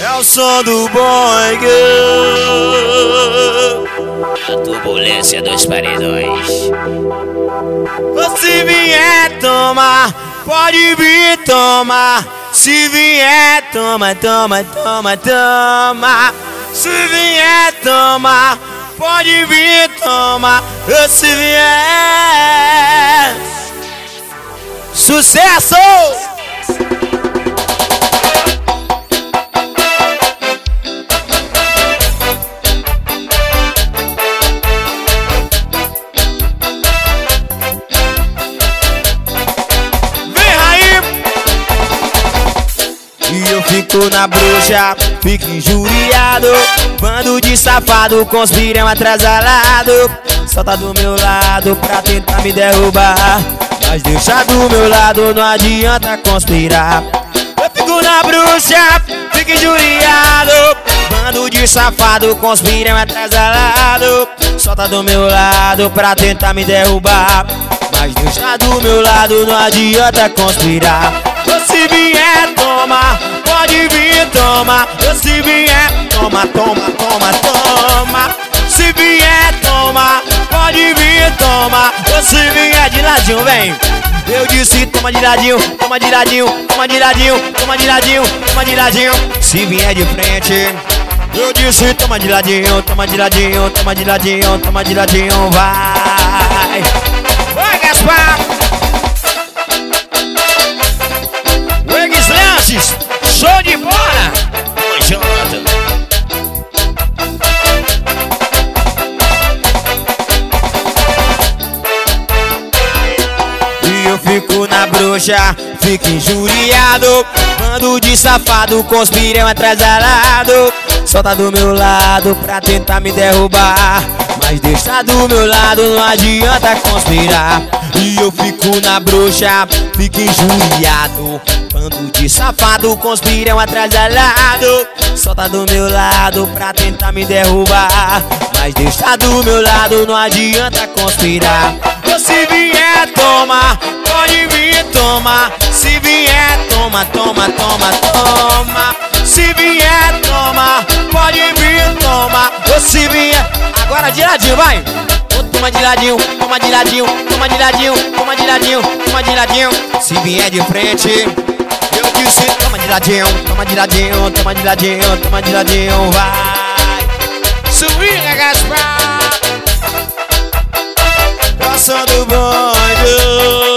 É o som do Boing. A turbulência dos paredões. Se vier tomar, pode vir tomar. Se vier toma, toma, toma, toma. Se vier tomar, pode vir tomar. Se vier, sucesso! E eu fico na bruxa, fico injuriado. Bando de safado, conspiram atrasalado. Só tá do meu lado pra tentar me derrubar, mas deixar do meu lado não adianta conspirar. Eu fico na bruxa, fico injuriado. Bando de safado, conspiram atrasalado. Só tá do meu lado pra tentar me derrubar, mas deixar do meu lado não adianta conspirar. Se vier, toma, pode vir, toma. Se vier, toma, toma, toma, toma. Se vier, toma, pode vir, toma. Se vier de ladinho, vem. Eu disse toma de ladinho, toma de ladinho, toma de ladinho, toma de ladinho, toma de ladinho. Se vier de frente, eu disse toma de ladinho, toma de ladinho, toma de ladinho, toma de ladinho, vai. Vai, Gaspar! Show de bola! Tamo junto. E eu fico na bruxa, fico injuriado. Bando de safado, conspiram atrasalado. Só tá do meu lado pra tentar me derrubar, mas deixar do meu lado não adianta conspirar. E eu fico na bruxa, fico injuriado. Bando de safado, conspiram atrasalado. Só tá do meu lado pra tentar me derrubar, mas deixar do meu lado não adianta conspirar. Se vier, toma, pode vir, toma. Se vier, toma, toma, toma, toma. Se vier, toma, pode vir, toma. Se vier, agora de ladinho, vai. Toma de ladinho, toma de ladinho, toma de ladinho, toma de ladinho, toma de ladinho. Se vier de frente, eu disse toma de ladinho, toma de ladinho, toma de ladinho, toma de ladinho, vai. Swinga, Gaspar. Passando o bonde.